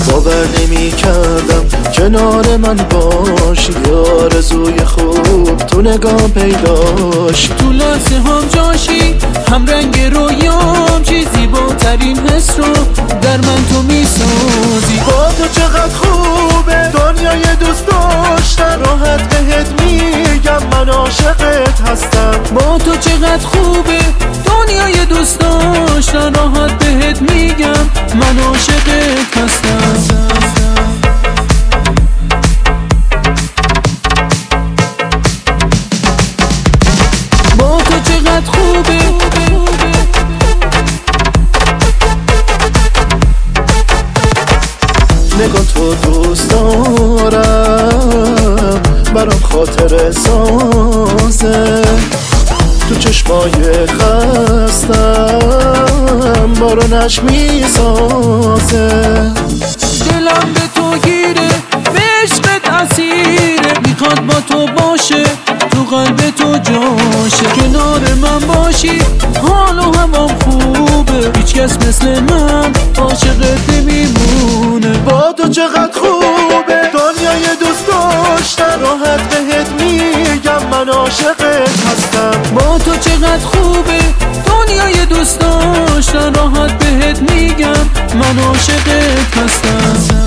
باور نمی کردم کنار من باشی، آرزوی خوب تو نگاه پیداش، تو لحظه هم جاشی، هم رنگ رویام، چیزی زیباترین حس رو در من تو میسازی. با تو چقدر خوبه دنیای دوست داشتن، راحت بهت میگم من عاشقت هستم. با تو چقدر خوبه دنیای دوست داشتن، راحت بهت میگم من عاشقت هستم. با تو چقدر خوبه نگاه تو دوست دارم، برام خاطر سازه، تو چشمای خستم بارانش میسازه. دلم به تو گیره، به عشقت اسیره، میخواد با تو باشه، تو قلب تو جاشه. کنار من باشی حال و هوام خوبه، هیچکس مثل من عاشقت نمیمونه. با تو چقدر خوبه دنیای دوست داشتن، راحت بهت میگم من عاشقت هستم. با تو چقدر خوبه دنیای دوست داشتن، راحت بهت میگم من عاشقت هستم.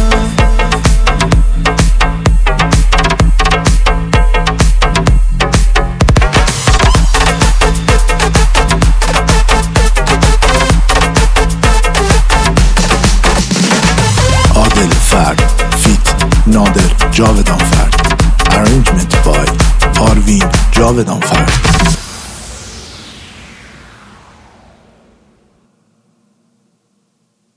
عادل فرد فیت نادر جاودان فرد. Arrangement by آروین جاودان فرد.